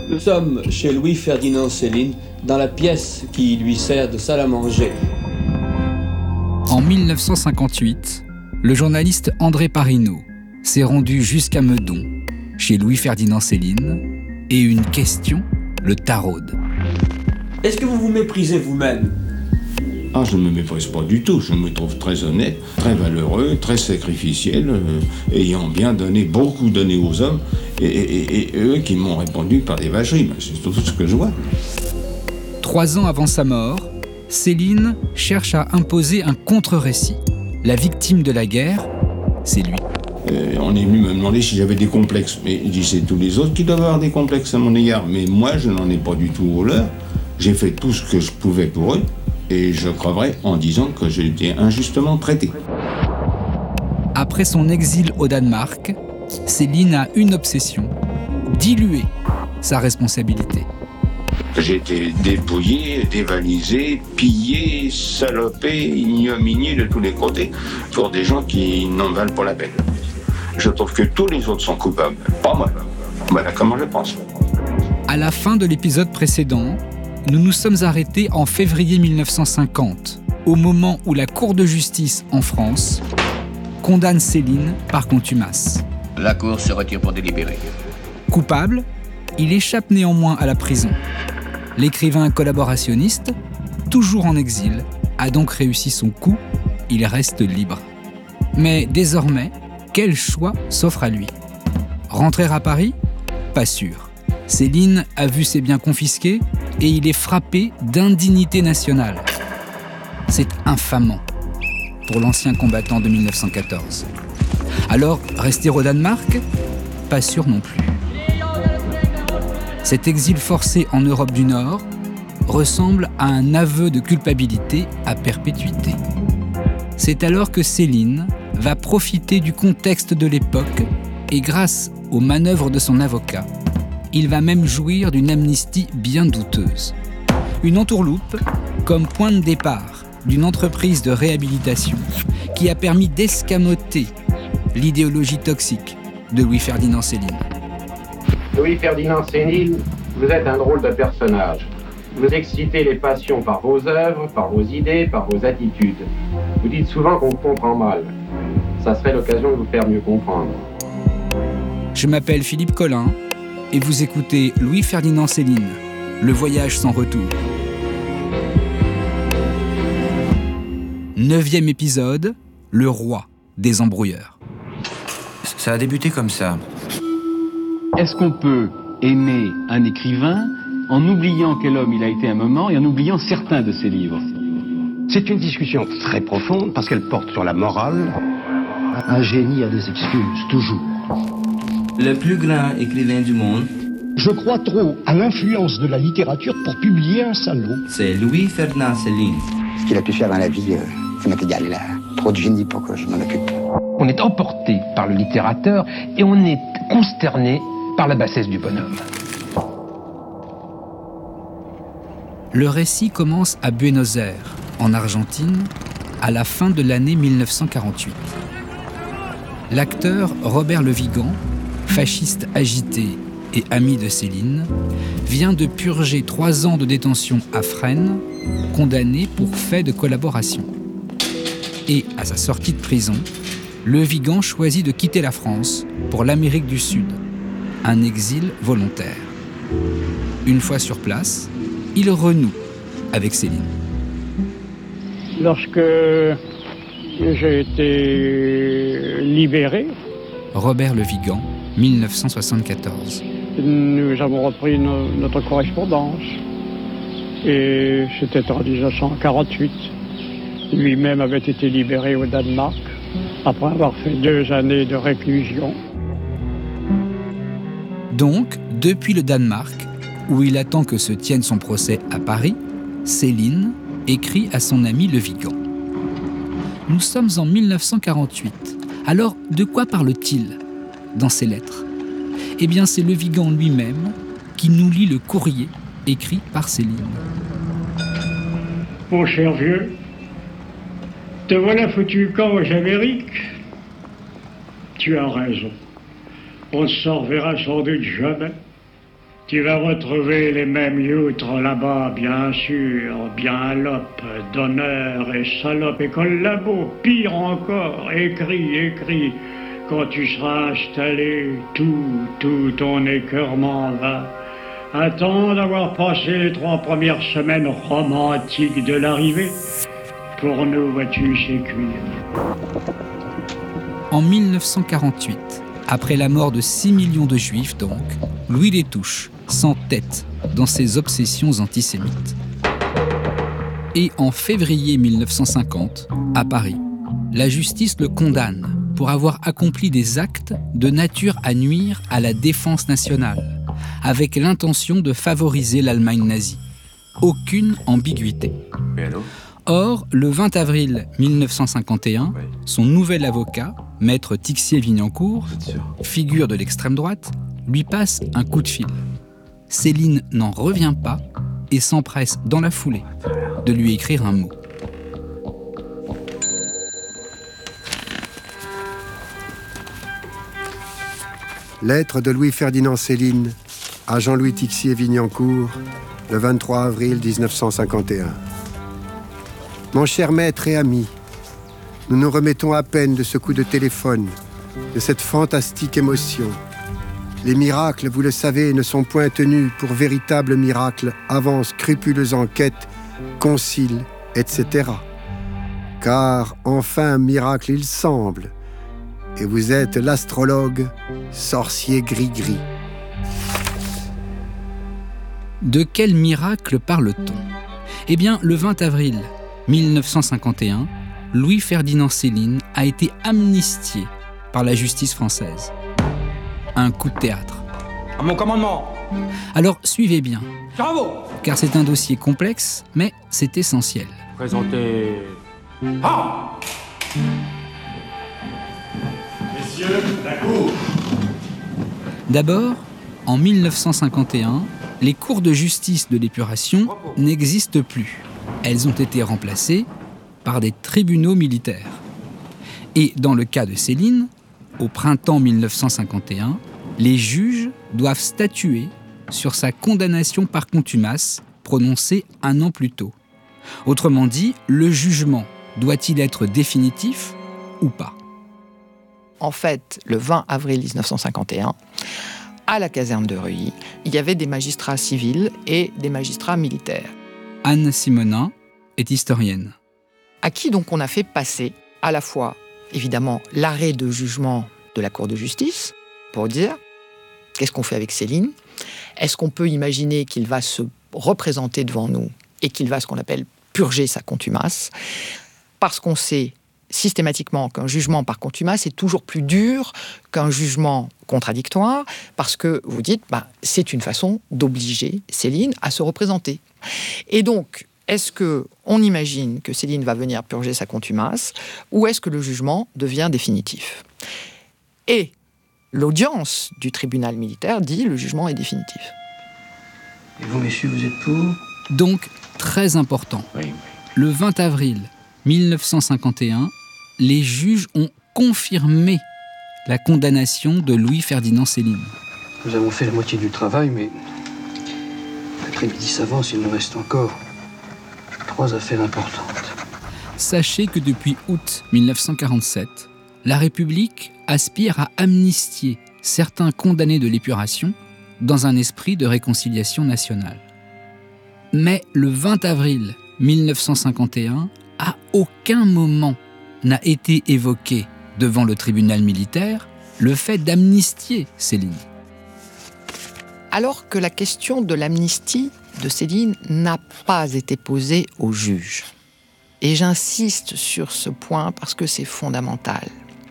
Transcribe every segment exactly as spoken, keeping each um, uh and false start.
Nous sommes chez Louis-Ferdinand Céline, dans la pièce qui lui sert de salle à manger. En mille neuf cent cinquante-huit, le journaliste André Parinaud s'est rendu jusqu'à Meudon, chez Louis-Ferdinand Céline, et une question le taraude. Est-ce que vous vous méprisez vous-même ? Ah, je ne me méprise pas du tout. Je me trouve très honnête, très valeureux, très sacrificiel, euh, ayant bien donné, beaucoup donné aux hommes, et, et, et eux qui m'ont répondu par des vacheries. Ben, c'est tout ce que je vois. Trois ans avant sa mort, Céline cherche à imposer un contre-récit. La victime de la guerre, c'est lui. Euh, on est venu me demander si j'avais des complexes. Mais je dis, c'est tous les autres qui doivent avoir des complexes à mon égard. Mais moi, je n'en ai pas du tout au leur. J'ai fait tout ce que je pouvais pour eux. Et je creverai en disant que j'ai été injustement traité. Après son exil au Danemark, Céline a une obsession, diluer sa responsabilité. J'ai été dépouillé, dévalisé, pillé, salopé, ignominié de tous les côtés pour des gens qui n'en valent pas la peine. Je trouve que tous les autres sont coupables, pas moi. Voilà comment je pense. À la fin de l'épisode précédent, nous nous sommes arrêtés en février mille neuf cent cinquante, au moment où la Cour de justice en France condamne Céline par contumace. La Cour se retire pour délibérer. Coupable, il échappe néanmoins à la prison. L'écrivain collaborationniste, toujours en exil, a donc réussi son coup, il reste libre. Mais désormais, quel choix s'offre à lui ? Rentrer à Paris ? Pas sûr. Céline a vu ses biens confisqués et il est frappé d'indignité nationale. C'est infamant pour l'ancien combattant de mille neuf cent quatorze. Alors, rester au Danemark ? Pas sûr non plus. Cet exil forcé en Europe du Nord ressemble à un aveu de culpabilité à perpétuité. C'est alors que Céline va profiter du contexte de l'époque et grâce aux manœuvres de son avocat, il va même jouir d'une amnistie bien douteuse. Une entourloupe comme point de départ d'une entreprise de réhabilitation qui a permis d'escamoter l'idéologie toxique de Louis-Ferdinand Céline. Louis-Ferdinand Céline, vous êtes un drôle de personnage. Vous excitez les passions par vos œuvres, par vos idées, par vos attitudes. Vous dites souvent qu'on comprend mal. Ça serait l'occasion de vous faire mieux comprendre. Je m'appelle Philippe Collin et vous écoutez Louis-Ferdinand Céline, Le voyage sans retour. Neuvième épisode, Le roi des embrouilleurs. Ça a débuté comme ça. Est-ce qu'on peut aimer un écrivain en oubliant quel homme il a été un moment et en oubliant certains de ses livres ? C'est une discussion très profonde parce qu'elle porte sur la morale. Un génie a des excuses, toujours. Le plus grand écrivain du monde. Je crois trop à l'influence de la littérature pour publier un salaud. C'est Louis-Ferdinand Céline. Ce qu'il a pu faire dans la vie, euh, ça m'est égal. Il a trop de génie pour que je m'en occupe. On est emporté par le littérateur et on est consterné par la bassesse du bonhomme. Le récit commence à Buenos Aires, en Argentine, à la fin de l'année mille neuf cent quarante-huit. L'acteur Robert Le Vigan, fasciste agité et ami de Céline, vient de purger trois ans de détention à Fresnes, condamné pour fait de collaboration. Et à sa sortie de prison, Le Vigan choisit de quitter la France pour l'Amérique du Sud, un exil volontaire. Une fois sur place, il renoue avec Céline. Lorsque j'ai été libéré, Robert Le Vigan, mille neuf cent soixante-quatorze. Nous avons repris no- notre correspondance. Et c'était en mille neuf cent quarante-huit. Lui-même avait été libéré au Danemark après avoir fait deux années de réclusion. Donc, depuis le Danemark, où il attend que se tienne son procès à Paris, Céline écrit à son ami Le Vigan. Nous sommes en mille neuf cent quarante-huit. Alors, de quoi parle-t-il dans ses lettres ? Eh bien, c'est Le Vigan lui-même qui nous lit le courrier écrit par Céline. Mon cher vieux, te voilà foutu camp aux Amériques. Tu as raison. On ne s'en reverra sans doute jamais. Tu vas retrouver les mêmes youtres là-bas, bien sûr, bien lop, d'honneur et salope et collabo, pire encore, écrit, écrit. Quand tu seras installé, tout, tout ton écœurement va. Attends d'avoir passé les trois premières semaines romantiques de l'arrivée. Pour nous, vois-tu, c'est cuire. En mille neuf cent quarante-huit, après la mort de six millions de Juifs donc, Louis Détouche s'entête dans ses obsessions antisémites. Et en février mille neuf cent cinquante, à Paris, la justice le condamne pour avoir accompli des actes de nature à nuire à la défense nationale, avec l'intention de favoriser l'Allemagne nazie. Aucune ambiguïté. Or, le vingt avril mille neuf cent cinquante et un, son nouvel avocat, maître Tixier-Vignancourt, figure de l'extrême droite, lui passe un coup de fil. Céline n'en revient pas et s'empresse dans la foulée de lui écrire un mot. Lettre de Louis-Ferdinand Céline à Jean-Louis Tixier-Vignancourt, le vingt-trois avril mille neuf cent cinquante et un. Mon cher maître et ami, nous nous remettons à peine de ce coup de téléphone, de cette fantastique émotion. Les miracles, vous le savez, ne sont point tenus pour véritables miracles avant scrupuleuse enquête, concile, et cetera. Car enfin miracle il semble, et vous êtes l'astrologue, sorcier gris-gris. De quel miracle parle-t-on ? Eh bien, le vingt avril mille neuf cent cinquante et un, Louis-Ferdinand Céline a été amnistié par la justice française. Un coup de théâtre. À mon commandement. Alors, suivez bien. Bravo. Car c'est un dossier complexe, mais c'est essentiel. Présentez... Ah ! Messieurs, la cour. D'abord, en mille neuf cent cinquante et un, les cours de justice de l'épuration n'existent plus. Elles ont été remplacées par des tribunaux militaires. Et dans le cas de Céline, au printemps mille neuf cent cinquante et un, les juges doivent statuer sur sa condamnation par contumace prononcée un an plus tôt. Autrement dit, le jugement doit-il être définitif ou pas ? En fait, le vingt avril mille neuf cent cinquante et un, à la caserne de Reuilly, il y avait des magistrats civils et des magistrats militaires. Anne Simonin est historienne. À qui donc on a fait passer à la fois, évidemment, l'arrêt de jugement de la Cour de justice, pour dire qu'est-ce qu'on fait avec Céline ? Est-ce qu'on peut imaginer qu'il va se représenter devant nous et qu'il va, ce qu'on appelle, purger sa contumace ? Parce qu'on sait systématiquement qu'un jugement par contumace est toujours plus dur qu'un jugement contradictoire, parce que vous dites, bah, c'est une façon d'obliger Céline à se représenter. Et donc, est-ce qu'on imagine que Céline va venir purger sa contumace, ou est-ce que le jugement devient définitif ? Et l'audience du tribunal militaire dit le jugement est définitif. Et vous, messieurs, vous êtes pour ? Donc, très important. Oui, oui. Le vingt avril mille neuf cent cinquante et un, les juges ont confirmé la condamnation de Louis-Ferdinand Céline. Nous avons fait la moitié du travail, mais l'après-midi s'avance, il nous reste encore trois affaires importantes. Sachez que depuis août mille neuf cent quarante-sept, la République aspire à amnistier certains condamnés de l'épuration dans un esprit de réconciliation nationale. Mais le vingt avril mille neuf cent cinquante et un, à aucun moment n'a été évoqué devant le tribunal militaire le fait d'amnistier Céline. Alors que la question de l'amnistie de Céline n'a pas été posée au juge. Et j'insiste sur ce point parce que c'est fondamental.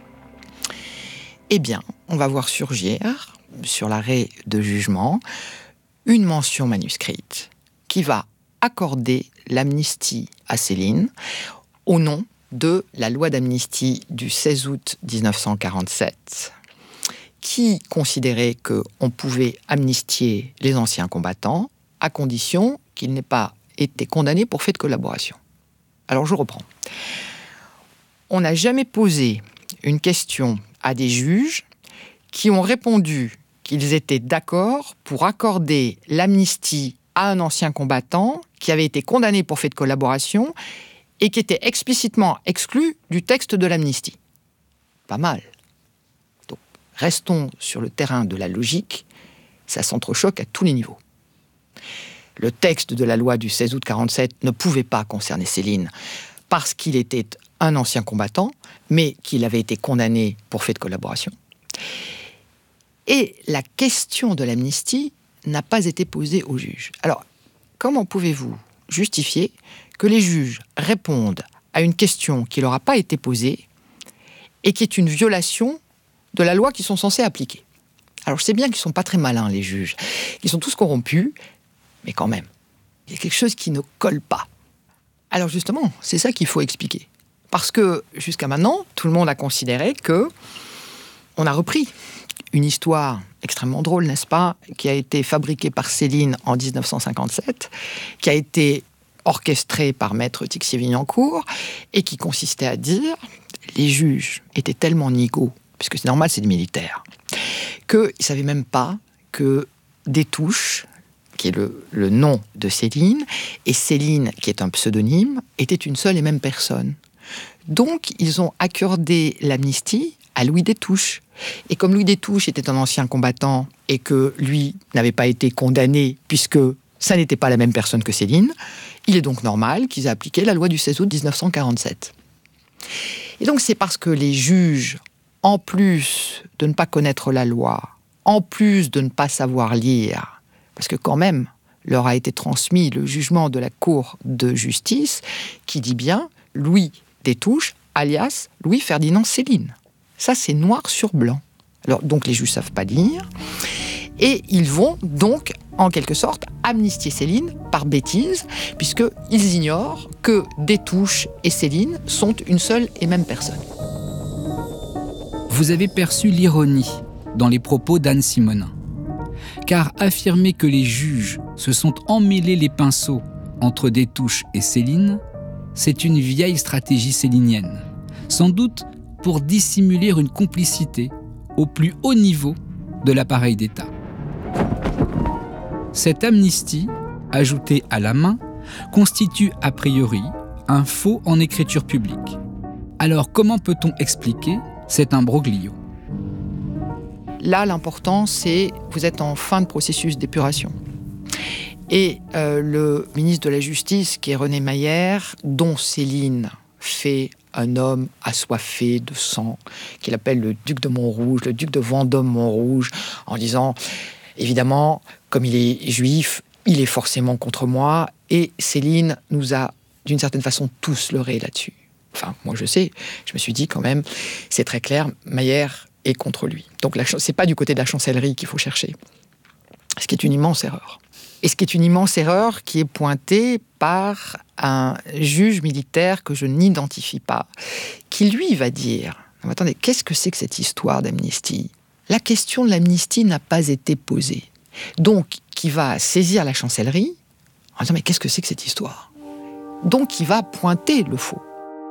Eh bien, on va voir surgir, sur l'arrêt de jugement, une mention manuscrite qui va accorder l'amnistie à Céline au nom de la loi d'amnistie du seize août mille neuf cent quarante-sept, qui considérait qu'on pouvait amnistier les anciens combattants à condition qu'ils n'aient pas été condamnés pour fait de collaboration. Alors je reprends. On n'a jamais posé une question à des juges qui ont répondu qu'ils étaient d'accord pour accorder l'amnistie à un ancien combattant qui avait été condamné pour fait de collaboration et qui était explicitement exclu du texte de l'amnistie. Pas mal. Donc, restons sur le terrain de la logique, ça s'entrechoque à tous les niveaux. Le texte de la loi du seize août quarante-sept ne pouvait pas concerner Céline parce qu'il était un ancien combattant, mais qu'il avait été condamné pour fait de collaboration. Et la question de l'amnistie n'a pas été posée aux juges. Alors, comment pouvez-vous justifier que les juges répondent à une question qui ne leur a pas été posée et qui est une violation de la loi qu'ils sont censés appliquer? Alors, je sais bien qu'ils ne sont pas très malins, les juges, qu'ils sont tous corrompus, mais quand même, il y a quelque chose qui ne colle pas. Alors justement, c'est ça qu'il faut expliquer. Parce que, jusqu'à maintenant, tout le monde a considéré que on a repris une histoire extrêmement drôle, n'est-ce pas, qui a été fabriquée par Céline en dix-neuf cent cinquante-sept, qui a été orchestrée par Maître Tixier-Vignancour, et qui consistait à dire les juges étaient tellement nigauds, puisque c'est normal, c'est des militaires, qu'ils ne savaient même pas que Destouches, qui est le, le nom de Céline, et Céline, qui est un pseudonyme, étaient une seule et même personne. Donc, ils ont accordé l'amnistie à Louis Destouches. Et comme Louis Destouches était un ancien combattant et que lui n'avait pas été condamné puisque ça n'était pas la même personne que Céline, il est donc normal qu'ils aient appliqué la loi du seize août dix-neuf cent quarante-sept. Et donc c'est parce que les juges, en plus de ne pas connaître la loi, en plus de ne pas savoir lire, parce que quand même leur a été transmis le jugement de la Cour de justice qui dit bien Louis Destouches, alias Louis-Ferdinand Céline. Ça, c'est noir sur blanc. Alors, donc, les juges ne savent pas lire. Et ils vont donc, en quelque sorte, amnistier Céline par bêtise, puisqu'ils ignorent que Destouches et Céline sont une seule et même personne. Vous avez perçu l'ironie dans les propos d'Anne Simonin. Car affirmer que les juges se sont emmêlés les pinceaux entre Destouches et Céline, c'est une vieille stratégie célinienne. Sans doute pour dissimuler une complicité au plus haut niveau de l'appareil d'État. Cette amnistie, ajoutée à la main, constitue a priori un faux en écriture publique. Alors comment peut-on expliquer cet imbroglio ? Là, l'important, c'est que vous êtes en fin de processus d'épuration. Et euh, le ministre de la Justice, qui est René Maillère, dont Céline fait un homme assoiffé de sang, qu'il appelle le duc de Montrouge, le duc de Vendôme-Montrouge, en disant, évidemment, comme il est juif, il est forcément contre moi, et Céline nous a, d'une certaine façon, tous leurrés là-dessus. Enfin, moi je sais, je me suis dit quand même, c'est très clair, Maillère est contre lui. Donc la, c'est pas du côté de la chancellerie qu'il faut chercher, ce qui est une immense erreur. Et ce qui est une immense erreur qui est pointée par un juge militaire que je n'identifie pas, qui lui va dire « Attendez, qu'est-ce que c'est que cette histoire d'amnistie ? La question de l'amnistie n'a pas été posée. » Donc, qui va saisir la chancellerie en disant « Mais qu'est-ce que c'est que cette histoire ?» Donc, qui va pointer le faux.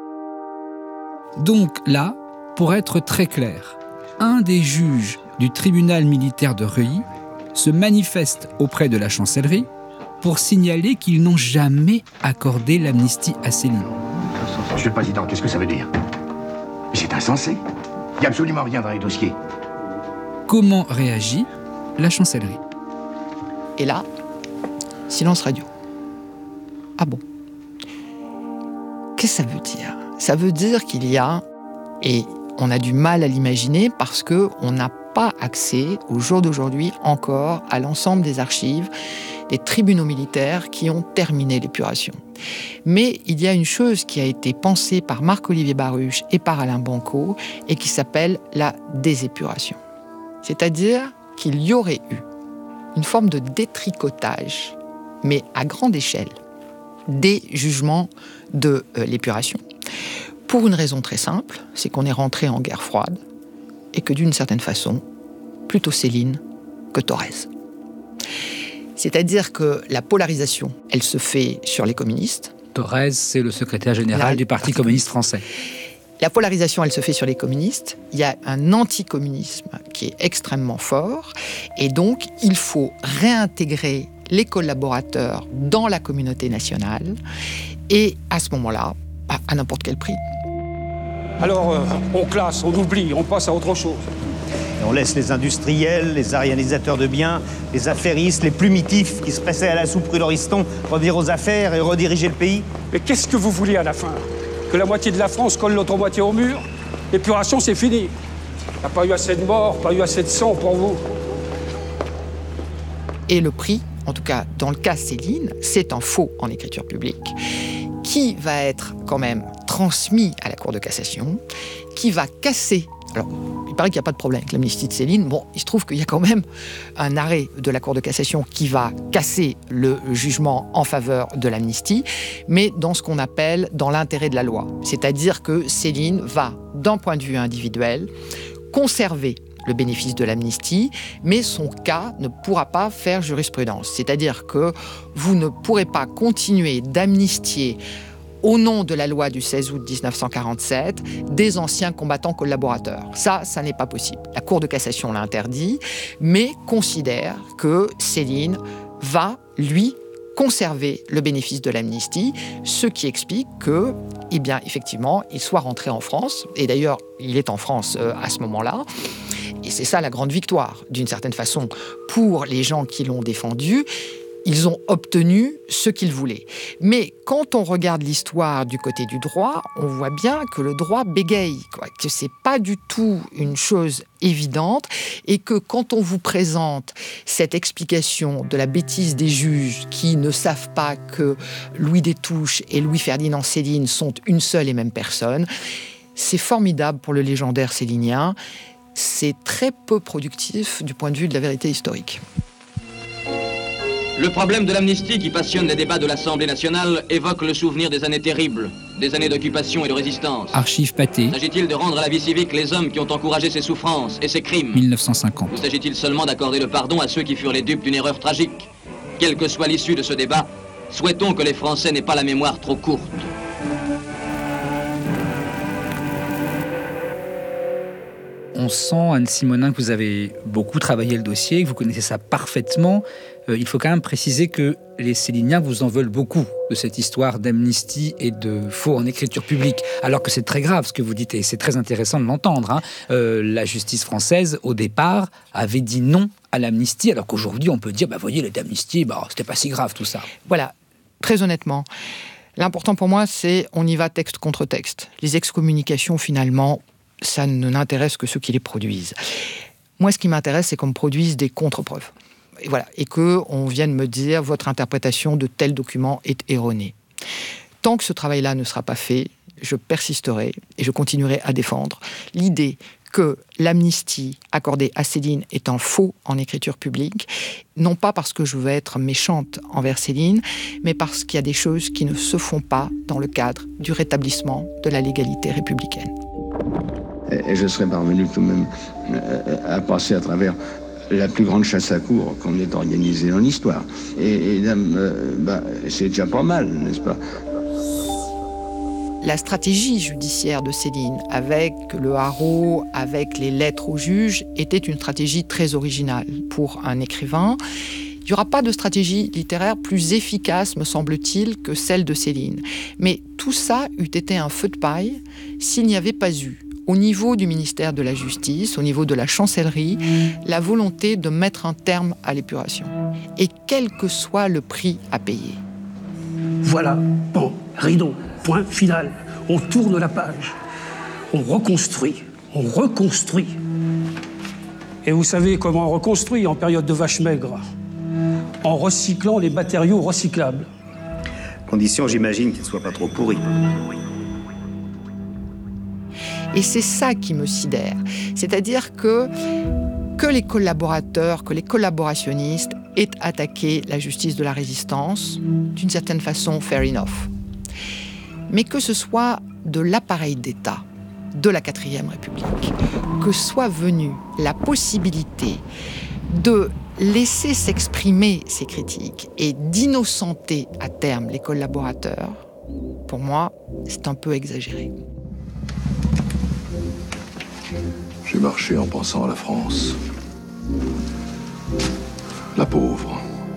Donc là, pour être très clair, un des juges du tribunal militaire de Reuilly se manifestent auprès de la chancellerie pour signaler qu'ils n'ont jamais accordé l'amnistie à Céline. Monsieur le Président, qu'est-ce que ça veut dire? C'est insensé. Il n'y a absolument rien dans les dossiers. Comment réagit la chancellerie? Et là, silence radio. Ah bon? Qu'est-ce que ça veut dire? Ça veut dire qu'il y a, et on a du mal à l'imaginer parce qu'on n'a pas accès, au jour d'aujourd'hui encore, à l'ensemble des archives des tribunaux militaires qui ont terminé l'épuration. Mais il y a une chose qui a été pensée par Marc-Olivier Baruch et par Alain Banco et qui s'appelle la désépuration. C'est-à-dire qu'il y aurait eu une forme de détricotage, mais à grande échelle, des jugements de euh, l'épuration. Pour une raison très simple, c'est qu'on est rentré en guerre froide et que d'une certaine façon, plutôt Céline que Thorez. C'est-à-dire que la polarisation, elle se fait sur les communistes. Thorez, c'est le secrétaire général du Parti, Parti communiste français. La polarisation, elle se fait sur les communistes. Il y a un anticommunisme qui est extrêmement fort. Et donc, il faut réintégrer les collaborateurs dans la communauté nationale. Et à ce moment-là, à, à n'importe quel prix. Alors, euh, on classe, on oublie, on passe à autre chose. Et on laisse les industriels, les réalisateurs de biens, les affairistes, les plumitifs qui se pressaient à la soupe rue Lauriston revenir aux affaires et rediriger le pays. Mais qu'est-ce que vous voulez à la fin? Que la moitié de la France colle l'autre moitié au mur? L'épuration, c'est fini. Il n'y a pas eu assez de morts, pas eu assez de sang pour vous. Et le prix, en tout cas dans le cas Céline, c'est un faux en écriture publique, qui va être quand même transmis à la Cour de cassation, qui va casser... Alors, il paraît qu'il n'y a pas de problème avec l'amnistie de Céline. Bon, il se trouve qu'il y a quand même un arrêt de la Cour de cassation qui va casser le jugement en faveur de l'amnistie, mais dans ce qu'on appelle dans l'intérêt de la loi. C'est-à-dire que Céline va, d'un point de vue individuel, conserver le bénéfice de l'amnistie, mais son cas ne pourra pas faire jurisprudence. C'est-à-dire que vous ne pourrez pas continuer d'amnistier au nom de la loi du seize août mille neuf cent quarante-sept, des anciens combattants collaborateurs. Ça, ça n'est pas possible. La Cour de cassation l'a interdit, mais considère que Céline va, lui, conserver le bénéfice de l'amnistie, ce qui explique que, eh bien, effectivement, il soit rentré en France, et d'ailleurs, il est en France euh, à ce moment-là, et c'est ça la grande victoire, d'une certaine façon, pour les gens qui l'ont défendu. Ils ont obtenu ce qu'ils voulaient. Mais quand on regarde l'histoire du côté du droit, on voit bien que le droit bégaye, quoi, que c'est pas du tout une chose évidente, et que quand on vous présente cette explication de la bêtise des juges qui ne savent pas que Louis Destouches et Louis-Ferdinand Céline sont une seule et même personne, c'est formidable pour le légendaire célinien. C'est très peu productif du point de vue de la vérité historique. Le problème de l'amnistie qui passionne les débats de l'Assemblée nationale évoque le souvenir des années terribles, des années d'occupation et de résistance. Archives Pathé. S'agit-il de rendre à la vie civique les hommes qui ont encouragé ces souffrances et ces crimes? mille neuf cent cinquante. Ou s'agit-il seulement d'accorder le pardon à ceux qui furent les dupes d'une erreur tragique? Quelle que soit l'issue de ce débat, souhaitons que les Français n'aient pas la mémoire trop courte. On sent, Anne Simonin, que vous avez beaucoup travaillé le dossier, que vous connaissez ça parfaitement. Euh, il faut quand même préciser que les Céliniens vous en veulent beaucoup de cette histoire d'amnistie et de faux en écriture publique, alors que c'est très grave ce que vous dites, et c'est très intéressant de l'entendre. Hein. Euh, la justice française, au départ, avait dit non à l'amnistie, alors qu'aujourd'hui, on peut dire, bah voyez, l'amnistie, bah, c'était pas si grave tout ça. Voilà, très honnêtement, l'important pour moi, c'est on y va texte contre texte. Les excommunications, finalement, ça ne n'intéresse que ceux qui les produisent. Moi, ce qui m'intéresse, c'est qu'on me produise des contre-preuves. Et voilà, et qu'on vienne me dire votre interprétation de tel document est erronée. Tant que ce travail-là ne sera pas fait, je persisterai et je continuerai à défendre l'idée que l'amnistie accordée à Céline est un faux en écriture publique, non pas parce que je veux être méchante envers Céline, mais parce qu'il y a des choses qui ne se font pas dans le cadre du rétablissement de la légalité républicaine. Et je serais parvenu tout de même à passer à travers la plus grande chasse à courre qu'on ait organisée dans l'histoire. Et, et euh, bah, c'est déjà pas mal, n'est-ce pas? La stratégie judiciaire de Céline, avec le haro, avec les lettres aux juges, était une stratégie très originale pour un écrivain. Il n'y aura pas de stratégie littéraire plus efficace, me semble-t-il, que celle de Céline. Mais tout ça eût été un feu de paille s'il n'y avait pas eu, au niveau du ministère de la Justice, au niveau de la chancellerie, la volonté de mettre un terme à l'épuration. Et quel que soit le prix à payer. Voilà, bon, rideau, point final. On tourne la page. On reconstruit, on reconstruit. Et vous savez comment on reconstruit en période de vache maigre? En recyclant les matériaux recyclables. Condition, j'imagine, qu'ils ne soient pas trop pourris. Et c'est ça qui me sidère. C'est-à-dire que, que les collaborateurs, que les collaborationnistes aient attaqué la justice de la résistance, d'une certaine façon, fair enough. Mais que ce soit de l'appareil d'État, de la quatrième République, que soit venue la possibilité de laisser s'exprimer ces critiques et d'innocenter à terme les collaborateurs, pour moi, c'est un peu exagéré. J'ai marché en pensant à la France. La pauvre.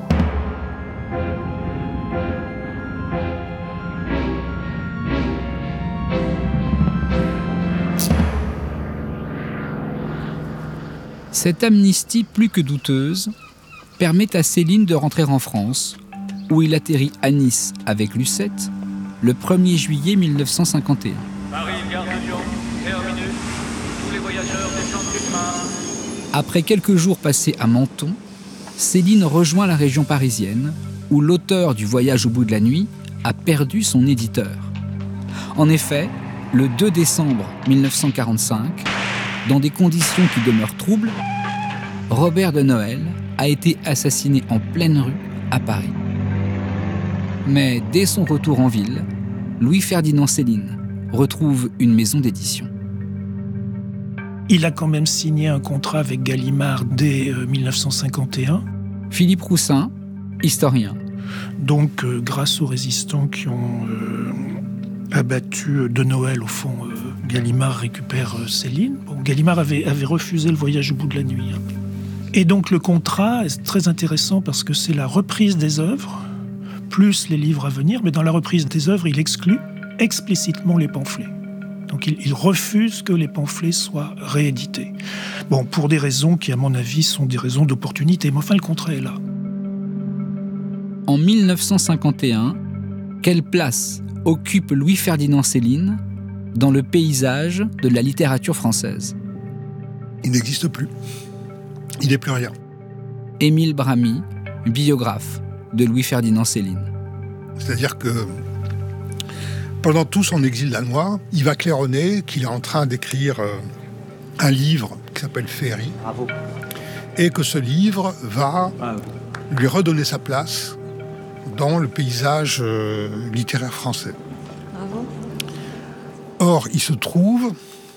Cette amnistie plus que douteuse permet à Céline de rentrer en France, où il atterrit à Nice avec Lucette le premier juillet mille neuf cent cinquante et un. Paris, gare de Lyon, terminé. Tous les voyageurs descendent du train. Après quelques jours passés à Menton, Céline rejoint la région parisienne, où l'auteur du Voyage au bout de la nuit a perdu son éditeur. En effet, le deux décembre mille neuf cent quarante-cinq, dans des conditions qui demeurent troubles, Robert de Noël a été assassiné en pleine rue à Paris. Mais dès son retour en ville, Louis-Ferdinand Céline retrouve une maison d'édition. Il a quand même signé un contrat avec Gallimard dès euh, mille neuf cent cinquante et un. Philippe Roussin, historien. Donc, euh, grâce aux résistants qui ont euh, abattu de Noël, au fond, euh, Gallimard récupère euh, Céline. Bon, Gallimard avait, avait refusé le voyage au bout de la nuit. Hein. Et donc, le contrat est très intéressant parce que c'est la reprise des œuvres, plus les livres à venir, mais dans la reprise des œuvres, il exclut explicitement les pamphlets. Donc il, il refuse que les pamphlets soient réédités. Bon, pour des raisons qui, à mon avis, sont des raisons d'opportunité, mais enfin, le contrat est là. En mille neuf cent cinquante et un, quelle place occupe Louis-Ferdinand Céline dans le paysage de la littérature française? Il n'existe plus. Il n'est plus rien. Émile Bramy, biographe de Louis-Ferdinand Céline. C'est-à-dire que pendant tout son exil danois, il va claironner qu'il est en train d'écrire un livre qui s'appelle Féerie. Bravo. Et que ce livre va Bravo. lui redonner sa place dans le paysage euh, littéraire français. Bravo. Or, il se trouve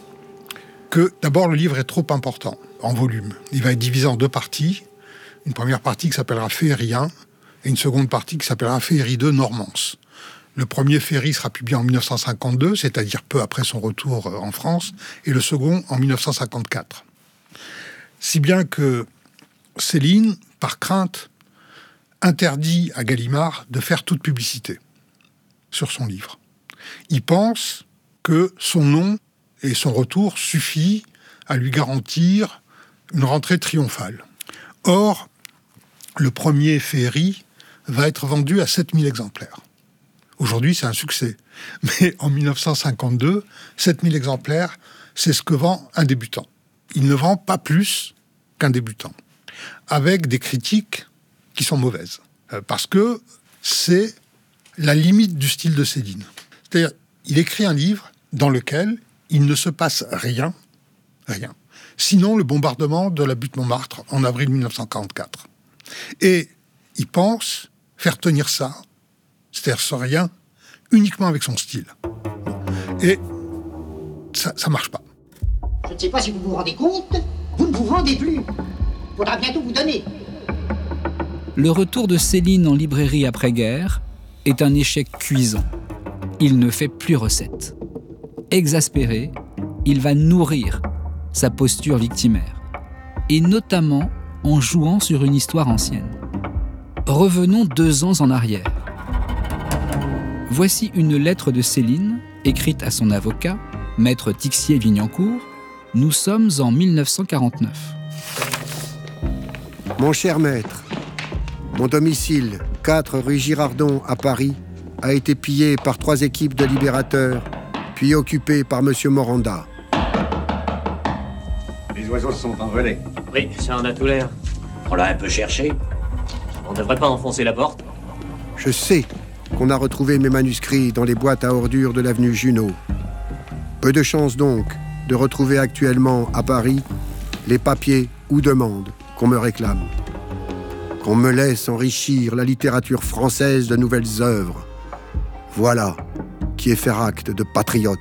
que d'abord le livre est trop important en volume. Il va être divisé en deux parties. Une première partie qui s'appellera Féerie un et une seconde partie qui s'appellera Féerie deux Normance. Le premier Féerie sera publié en mille neuf cent cinquante-deux, c'est-à-dire peu après son retour en France, et le second en mille neuf cent cinquante-quatre. Si bien que Céline, par crainte, interdit à Gallimard de faire toute publicité sur son livre. Il pense que son nom et son retour suffit à lui garantir une rentrée triomphale. Or, le premier Féerie va être vendu à sept mille exemplaires. Aujourd'hui, c'est un succès. Mais en mille neuf cent cinquante-deux, sept mille exemplaires, c'est ce que vend un débutant. Il ne vend pas plus qu'un débutant, avec des critiques qui sont mauvaises. Parce que c'est la limite du style de Céline. C'est-à-dire, il écrit un livre dans lequel il ne se passe rien, rien. Sinon, le bombardement de la butte Montmartre en avril mille neuf cent quarante-quatre. Et il pense faire tenir ça, c'est-à-dire ce rien, uniquement avec son style. Et ça ne marche pas. Je ne sais pas si vous vous rendez compte, vous ne vous vendez plus. Faudra bientôt vous donner. Le retour de Céline en librairie après-guerre est un échec cuisant. Il ne fait plus recette. Exaspéré, il va nourrir sa posture victimaire, et notamment en jouant sur une histoire ancienne. Revenons deux ans en arrière. Voici une lettre de Céline, écrite à son avocat, maître Tixier-Vignancourt. Nous sommes en mille neuf cent quarante-neuf. Mon cher maître, mon domicile, quatre rue Girardon à Paris, a été pillé par trois équipes de libérateurs, puis occupé par monsieur Moranda. Les oiseaux se sont envolés. Oui, ça en a tout l'air. On l'a un peu cherché. On devrait pas enfoncer la porte. Je sais qu'on a retrouvé mes manuscrits dans les boîtes à ordures de l'avenue Junot. Peu de chance donc de retrouver actuellement à Paris les papiers ou demandes qu'on me réclame. Qu'on me laisse enrichir la littérature française de nouvelles œuvres. Voilà qui est faire acte de patriote.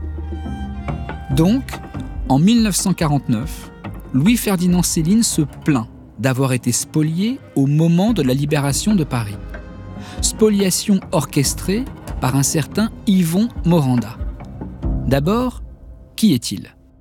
Donc, en mille neuf cent quarante-neuf, Louis-Ferdinand Céline se plaint d'avoir été spolié au moment de la libération de Paris. Spoliation orchestrée par un certain Yvon Moranda. D'abord, qui est-il ?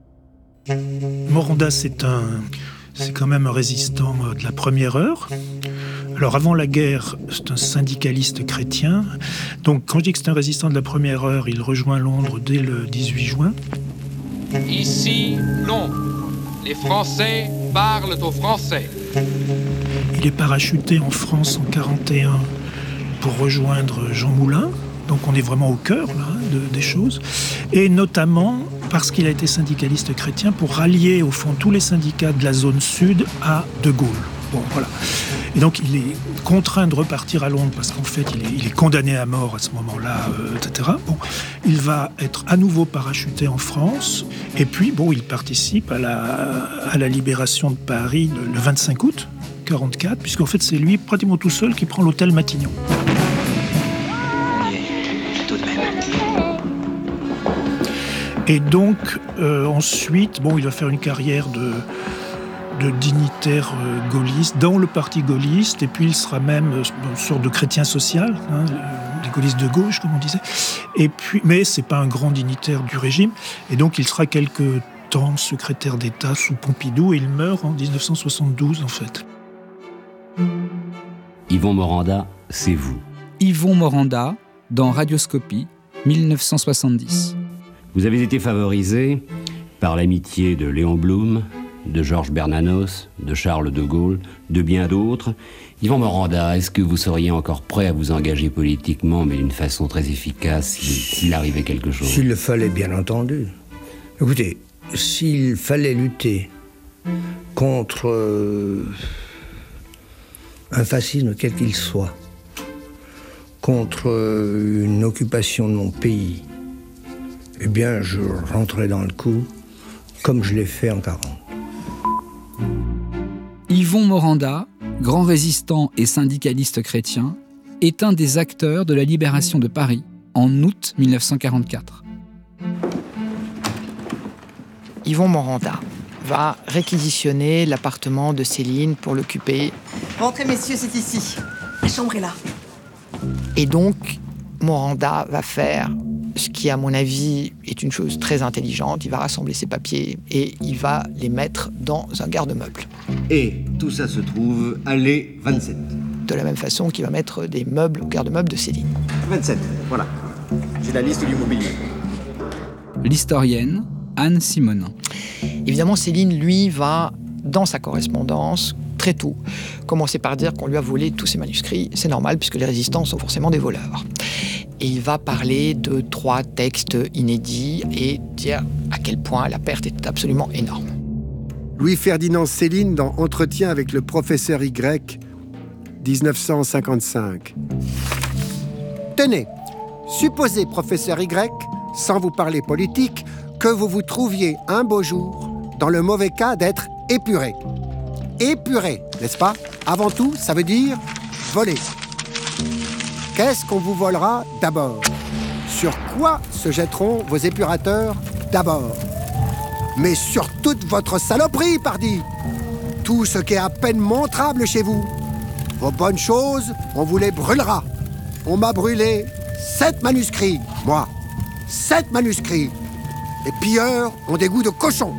Moranda, c'est un, c'est quand même un résistant de la première heure. Alors avant la guerre, c'est un syndicaliste chrétien. Donc quand je dis que c'est un résistant de la première heure, il rejoint Londres dès le dix-huit juin. Ici, Londres. Les Français parlent aux Français. Il est parachuté en France en quarante et un pour rejoindre Jean Moulin. Donc on est vraiment au cœur là, de, des choses. Et notamment parce qu'il a été syndicaliste chrétien pour rallier au fond tous les syndicats de la zone sud à De Gaulle. Bon, voilà. Et donc il est contraint de repartir à Londres parce qu'en fait il est, il est condamné à mort à ce moment-là, euh, et cetera. Bon, il va être à nouveau parachuté en France. Et puis bon, il participe à la, à la libération de Paris le, le vingt-cinq août quarante-quatre, puisqu'en fait c'est lui pratiquement tout seul qui prend l'hôtel Matignon. Et donc, euh, ensuite, bon, il va faire une carrière de, de dignitaire euh, gaulliste dans le parti gaulliste, et puis il sera même euh, une sorte de chrétien social, hein, les gaullistes de gauche, comme on disait. Et puis, mais c'est pas un grand dignitaire du régime, et donc il sera quelque temps secrétaire d'État sous Pompidou, et il meurt en dix-neuf cent soixante-douze, en fait. Yvon Moranda, c'est vous. Yvon Moranda, dans Radioscopie, dix-neuf cent soixante-dix. Vous avez été favorisé par l'amitié de Léon Blum, de Georges Bernanos, de Charles de Gaulle, de bien d'autres. Yvon Moranda, est-ce que vous seriez encore prêt à vous engager politiquement, mais d'une façon très efficace, s'il arrivait quelque chose? S'il le fallait, bien entendu. Écoutez, s'il fallait lutter contre euh, un fascisme quel qu'il soit, contre euh, une occupation de mon pays, eh bien, je rentrais dans le coup, comme je l'ai fait en quarante. Yvon Moranda, grand résistant et syndicaliste chrétien, est un des acteurs de la libération de Paris en août dix-neuf cent quarante-quatre. Yvon Moranda va réquisitionner l'appartement de Céline pour l'occuper. Rentrez, messieurs, c'est ici. La chambre est là. Et donc, Moranda va faire ce qui, à mon avis, est une chose très intelligente. Il va rassembler ses papiers et il va les mettre dans un garde-meuble. Et tout ça se trouve allée vingt-sept. De la même façon qu'il va mettre des meubles au garde-meuble de Céline. vingt-sept, voilà. J'ai la liste du mobilier. L'historienne Anne Simonin. Évidemment, Céline, lui, va, dans sa correspondance, très tôt, commencer par dire qu'on lui a volé tous ses manuscrits. C'est normal, puisque les résistants sont forcément des voleurs. Et il va parler de trois textes inédits et dire à quel point la perte est absolument énorme. Louis-Ferdinand Céline dans Entretien avec le professeur Y, dix-neuf cent cinquante-cinq. Tenez, supposez, professeur Y, sans vous parler politique, que vous vous trouviez un beau jour dans le mauvais cas d'être épuré. Épuré, n'est-ce pas? Avant tout, ça veut dire voler. Qu'est-ce qu'on vous volera d'abord? Sur quoi se jetteront vos épurateurs d'abord? Mais sur toute votre saloperie, pardi! Tout ce qui est à peine montrable chez vous. Vos bonnes choses, on vous les brûlera. On m'a brûlé sept manuscrits, moi. Sept manuscrits. Les pilleurs ont des goûts de cochon.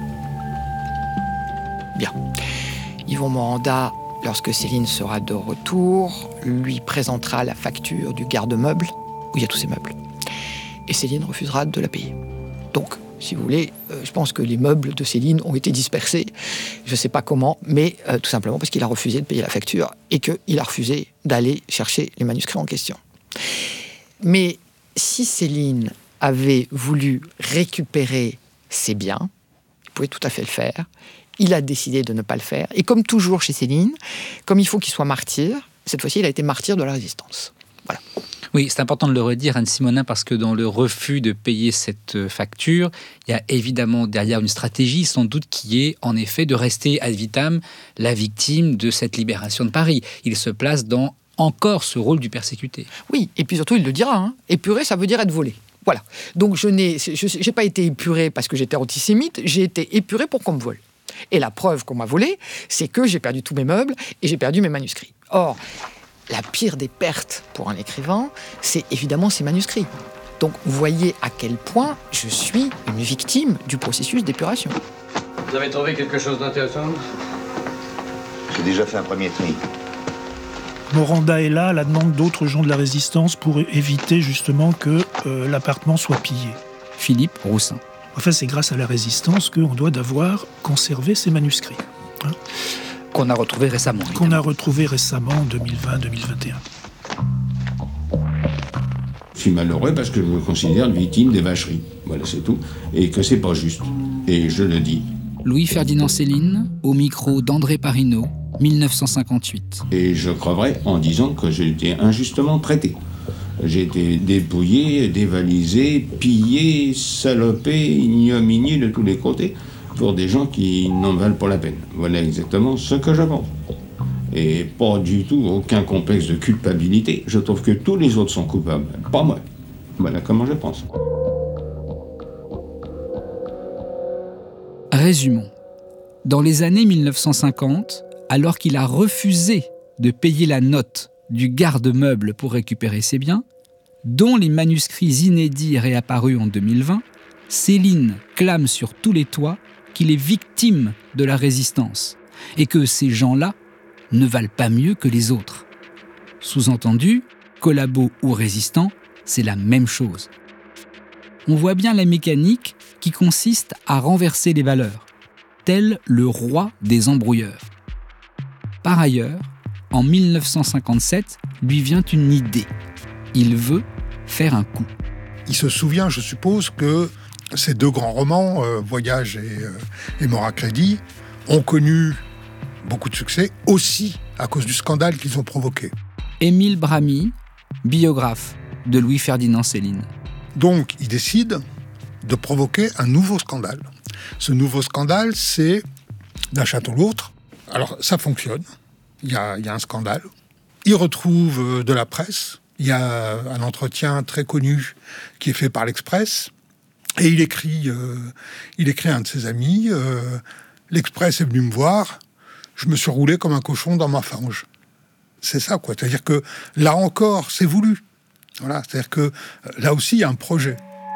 Bien. Yvon Moranda, lorsque Céline sera de retour, lui présentera la facture du garde-meuble, où il y a tous ces meubles. Et Céline refusera de la payer. Donc, si vous voulez, euh, je pense que les meubles de Céline ont été dispersés, je ne sais pas comment, mais euh, tout simplement parce qu'il a refusé de payer la facture et qu'il a refusé d'aller chercher les manuscrits en question. Mais si Céline avait voulu récupérer ses biens, il pouvait tout à fait le faire. Il a décidé de ne pas le faire. Et comme toujours chez Céline, comme il faut qu'il soit martyr, cette fois-ci, il a été martyr de la résistance. Voilà. Oui, c'est important de le redire, Anne Simonin, parce que dans le refus de payer cette facture, il y a évidemment derrière une stratégie, sans doute, qui est en effet de rester ad vitam la victime de cette libération de Paris. Il se place dans encore ce rôle du persécuté. Oui, et puis surtout, il le dira, hein, épuré, ça veut dire être volé. Voilà. Donc je n'ai je, j'ai pas été épuré parce que j'étais antisémite, j'ai été épuré pour qu'on me vole. Et la preuve qu'on m'a volé, c'est que j'ai perdu tous mes meubles et j'ai perdu mes manuscrits. Or, la pire des pertes pour un écrivain, c'est évidemment ses manuscrits. Donc vous voyez à quel point je suis une victime du processus d'épuration. Vous avez trouvé quelque chose d'intéressant? J'ai déjà fait un premier tri. Moranda est là à la demande d'autres gens de la résistance pour éviter justement que euh, l'appartement soit pillé. Philippe Roussin. Enfin, c'est grâce à la résistance qu'on doit d'avoir conservé ces manuscrits. Hein. Qu'on a retrouvé récemment. Évidemment. Qu'on a retrouvé récemment en deux mille vingt deux mille vingt et un. Je suis malheureux parce que je me considère victime des vacheries. Voilà, c'est tout. Et que c'est pas juste. Et je le dis. Louis-Ferdinand Céline, au micro d'André Parinaud, dix-neuf cent cinquante-huit. Et je creverai en disant que j'ai été injustement traité. J'ai été dépouillé, dévalisé, pillé, salopé, ignominié de tous les côtés pour des gens qui n'en valent pas la peine. Voilà exactement ce que je pense. Et pas du tout aucun complexe de culpabilité. Je trouve que tous les autres sont coupables, pas moi. Voilà comment je pense. Résumons. Dans les années mille neuf cent cinquante, alors qu'il a refusé de payer la note du garde-meuble pour récupérer ses biens, dont les manuscrits inédits réapparus en deux mille vingt, Céline clame sur tous les toits qu'il est victime de la résistance et que ces gens-là ne valent pas mieux que les autres. Sous-entendu, collabo ou résistant, c'est la même chose. On voit bien la mécanique qui consiste à renverser les valeurs, tel le roi des embrouilleurs. Par ailleurs, en mille neuf cent cinquante-sept, lui vient une idée. Il veut faire un coup. Il se souvient, je suppose, que ces deux grands romans, euh, Voyage et, euh, et Mort à crédit, ont connu beaucoup de succès, aussi à cause du scandale qu'ils ont provoqué. Émile Bramy, biographe de Louis-Ferdinand Céline. Donc, il décide de provoquer un nouveau scandale. Ce nouveau scandale, c'est d'un château à l'autre. Alors, ça fonctionne. Il y a, il y a un scandale. Il retrouve de la presse. Il y a un entretien très connu qui est fait par l'Express. Et il écrit, euh, il écrit à un de ses amis, euh, « L'Express est venu me voir. Je me suis roulé comme un cochon dans ma fange. » C'est ça, quoi. C'est-à-dire que, là encore, c'est voulu. Voilà. C'est-à-dire que, là aussi, il y a un projet.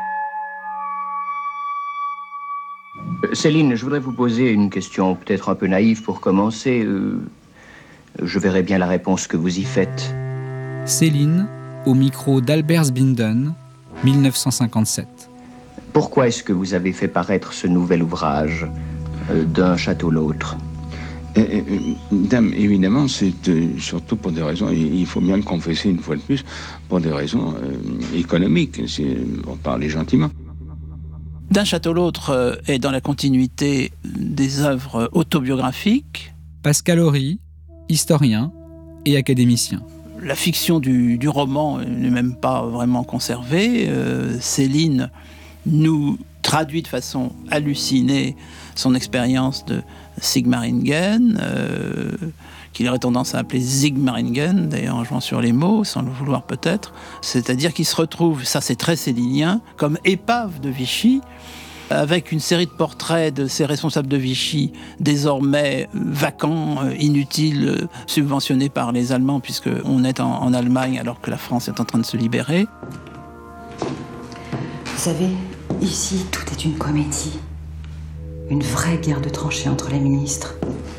Céline, je voudrais vous poser une question peut-être un peu naïve pour commencer. Euh, je verrai bien la réponse que vous y faites. Céline, au micro d'Albert Zbinden, dix-neuf cent cinquante-sept. Pourquoi est-ce que vous avez fait paraître ce nouvel ouvrage, euh, d'un château l'autre ? Euh, euh, Dame, évidemment, c'est euh, surtout pour des raisons, il faut bien le confesser une fois de plus, pour des raisons euh, économiques, c'est, on parlait gentiment. D'un château l'autre est dans la continuité des œuvres autobiographiques. Pascal Horry, historien et académicien. La fiction du, du roman n'est même pas vraiment conservée. Euh, Céline nous traduit de façon hallucinée son expérience de Sigmaringen, euh, qu'il aurait tendance à appeler Sigmaringen, d'ailleurs en jouant sur les mots, sans le vouloir peut-être. C'est-à-dire qu'il se retrouve, ça c'est très célinien, comme épave de Vichy, avec une série de portraits de ces responsables de Vichy, désormais vacants, inutiles, subventionnés par les Allemands, puisqu'on est en, en Allemagne alors que la France est en train de se libérer. Vous savez, ici, tout est une comédie. Une vraie guerre de tranchées entre les ministres.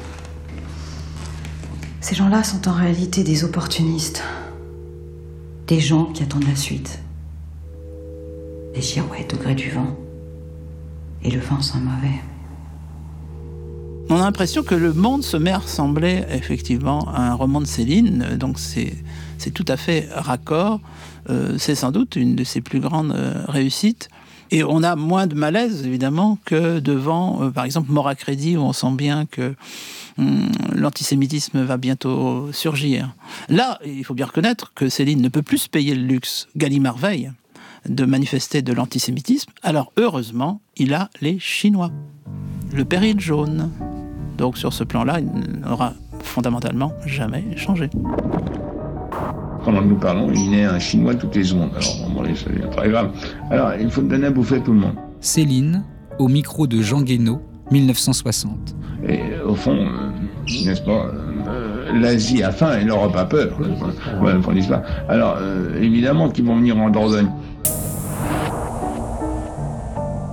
Ces gens-là sont en réalité des opportunistes. Des gens qui attendent la suite. Des girouettes au gré du vent. Et le vent sent mauvais. On a l'impression que le monde se met à ressembler effectivement à un roman de Céline, donc c'est, c'est tout à fait raccord. Euh, c'est sans doute une de ses plus grandes euh, réussites. Et on a moins de malaise, évidemment, que devant, euh, par exemple, Mort à crédit, où on sent bien que hum, l'antisémitisme va bientôt surgir. Là, il faut bien reconnaître que Céline ne peut plus se payer le luxe, Gallimard veille, de manifester de l'antisémitisme. Alors, heureusement, il a les Chinois. Le péril jaune. Donc, sur ce plan-là, il n'aura fondamentalement jamais changé. Pendant que nous parlons, il naît un Chinois toutes les secondes. Alors, bon, c'est très grave. Alors, il faut donner à bouffer à tout le monde. Céline, au micro de Jean Guénaud, dix-neuf cent soixante. Et au fond, euh, n'est-ce pas, euh, l'Asie a faim et l'Europe a peur. Voilà, pour l'histoire. Alors, euh, évidemment qu'ils vont venir en Dordogne.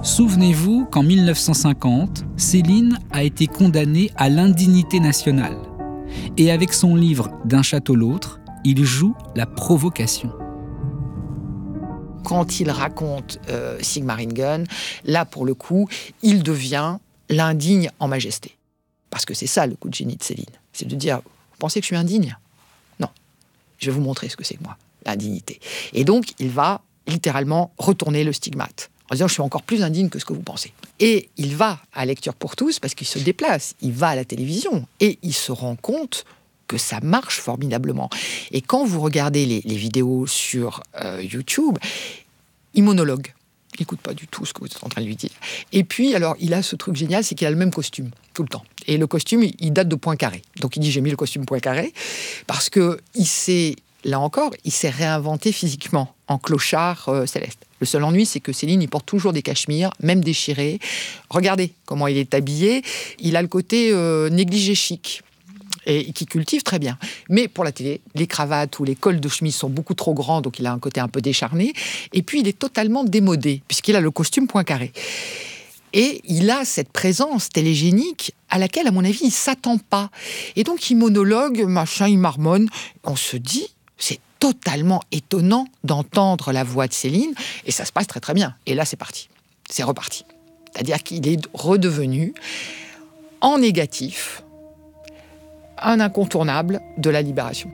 Souvenez-vous qu'en mille neuf cent cinquante, Céline a été condamnée à l'indignité nationale. Et avec son livre « D'un château l'autre », il joue la provocation. Quand il raconte euh, Sigmaringen, là, pour le coup, il devient l'indigne en majesté. Parce que c'est ça, le coup de génie de Céline. C'est de dire, vous pensez que je suis indigne ? Non. Je vais vous montrer ce que c'est que moi, l'indignité. Et donc, il va littéralement retourner le stigmate, en disant, je suis encore plus indigne que ce que vous pensez. Et il va à Lecture pour tous, parce qu'il se déplace, il va à la télévision, et il se rend compte que ça marche formidablement. Et quand vous regardez les, les vidéos sur euh, YouTube, il monologue. Il n'écoute pas du tout ce que vous êtes en train de lui dire. Et puis, alors, il a ce truc génial, c'est qu'il a le même costume, tout le temps. Et le costume, il date de Poincaré. Donc, il dit, j'ai mis le costume Poincaré, parce qu'il s'est, là encore, il s'est réinventé physiquement, en clochard euh, céleste. Le seul ennui, c'est que Céline, il porte toujours des cachemires, même déchirés. Regardez comment il est habillé. Il a le côté euh, négligé chic, et qui cultive très bien. Mais pour la télé, les cravates ou les cols de chemise sont beaucoup trop grands, donc il a un côté un peu décharné. Et puis, il est totalement démodé, puisqu'il a le costume Poincaré. Et il a cette présence télégénique à laquelle, à mon avis, il ne s'attend pas. Et donc, il monologue, machin, il marmonne. On se dit, c'est totalement étonnant d'entendre la voix de Céline, et ça se passe très très bien. Et là, c'est parti. C'est reparti. C'est-à-dire qu'il est redevenu, en négatif, un incontournable de la libération.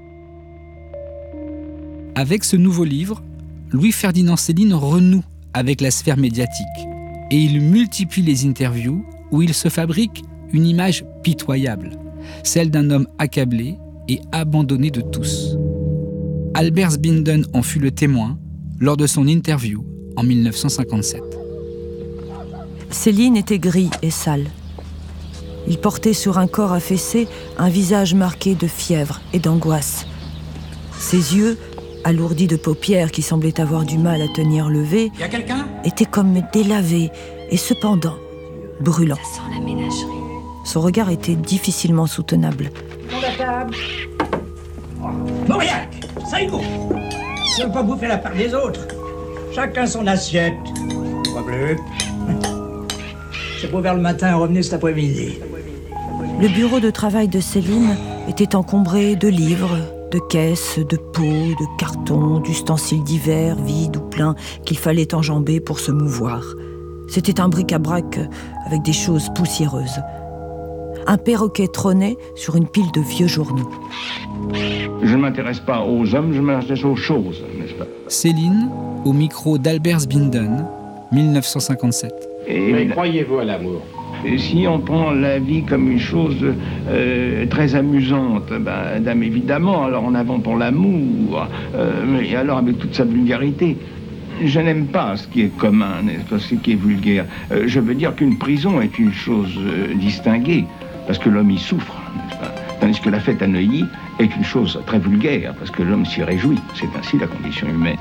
Avec ce nouveau livre, Louis-Ferdinand Céline renoue avec la sphère médiatique et il multiplie les interviews où il se fabrique une image pitoyable, celle d'un homme accablé et abandonné de tous. Albert Zbinden en fut le témoin lors de son interview en mille neuf cent cinquante-sept. Céline était gris et sale. Il portait sur un corps affaissé un visage marqué de fièvre et d'angoisse. Ses yeux, alourdis de paupières qui semblaient avoir du mal à tenir levés, y a quelqu'un ? étaient comme délavés et cependant brûlants. Ça sent la ménagerie. Son regard était difficilement soutenable. Prends la table. Mauriac, ça y est, ne veux pas bouffer la part des autres. Chacun son assiette. Pas bleu. C'est pour vers le matin, revenez cet après-midi. Le bureau de travail de Céline était encombré de livres, de caisses, de pots, de cartons, d'ustensiles divers, vides ou pleins, qu'il fallait enjamber pour se mouvoir. C'était un bric-à-brac avec des choses poussiéreuses. Un perroquet trônait sur une pile de vieux journaux. Je ne m'intéresse pas aux hommes, je m'intéresse aux choses, n'est-ce pas ? Céline, au micro d'Albert Zbinden, mille neuf cent cinquante-sept. Et mais croyez-vous à l'amour ? Si on prend la vie comme une chose euh, très amusante, ben, dame, évidemment, alors en avant pour l'amour, euh, mais alors avec toute sa vulgarité. Je n'aime pas ce qui est commun, n'est-ce pas, ce qui est vulgaire. Euh, je veux dire qu'une prison est une chose euh, distinguée, parce que l'homme y souffre, n'est-ce pas ? Tandis que la fête à Neuilly est une chose très vulgaire, parce que l'homme s'y réjouit. C'est ainsi la condition humaine.